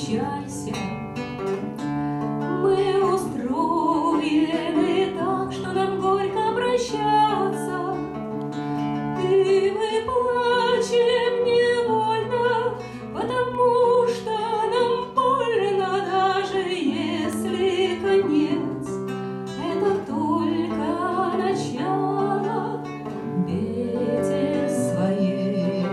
встречайся. Мы устроены так, что нам горько прощаться, и мы плачем невольно, потому что нам больно, даже если конец — это только начало. Ветер своей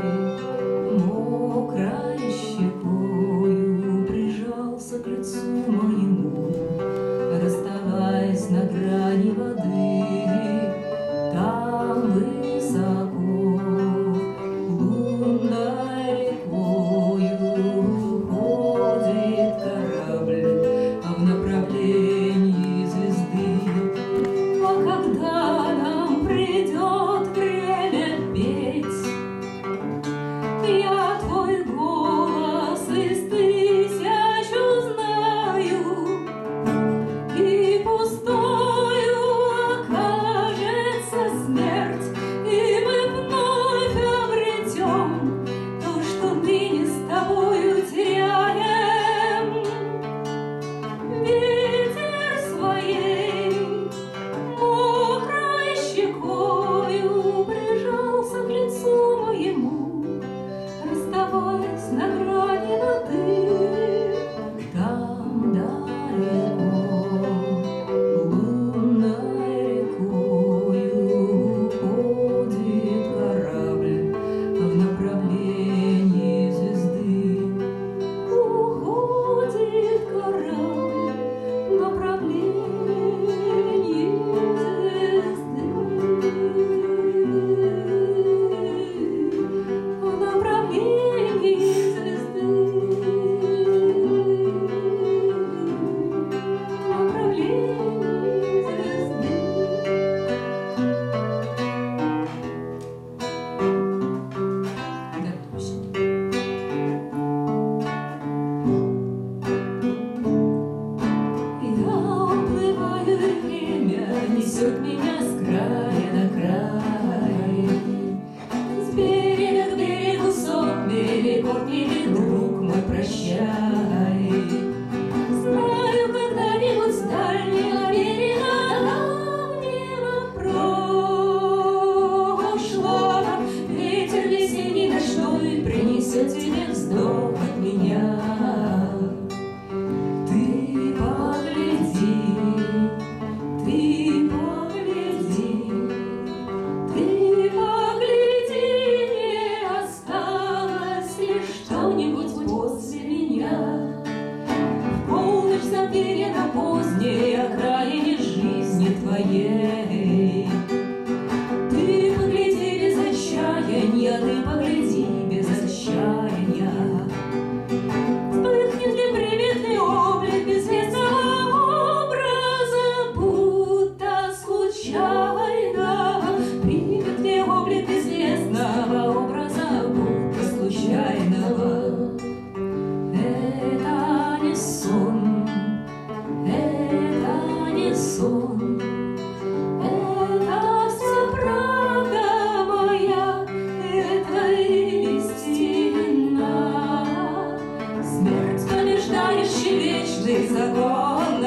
мокрой щекою прижался к лицу моему, расставаясь на грани воды. Там высоко лунной рекою ходит корабль в направлении звезды. А когда нам придет время петь, я твой голос из тысяч узнаю, и пустою окажется смерть, и мы вновь обретем то, что ныне с тобою теряем. Ветер своей мокрой щекою прижался к лицу моему, расставаясь на грани воды. Там далеко лунной рекою ходит корабль в направлении звезды. Уходит корабль в направлении звезды. В направлении звезды. В направлении звезды. Я уплываю, и время несет меня с края на край, с берега к берегу сотни лет, друг мой, прощай. Знаю, когда-нибудь с дальнего берега давнего прошлого ветер весенний ночной принесет тебе вздох от меня. Ты погляди, ты погляди, ты погляди, не осталось ли что-нибудь после меня. В полночь забвенья поздней окраине жизни твоей. Ты погляди без отчаяния, ты погляди без отчаяния. Вспыхнет ли приветный облик безвестного образа, будто случайно? Примет ли облик безвестного образа, будто случайного? Это не сон, это не сон, это вся правда моя, это истина. Смерть побеждающий вечный закон.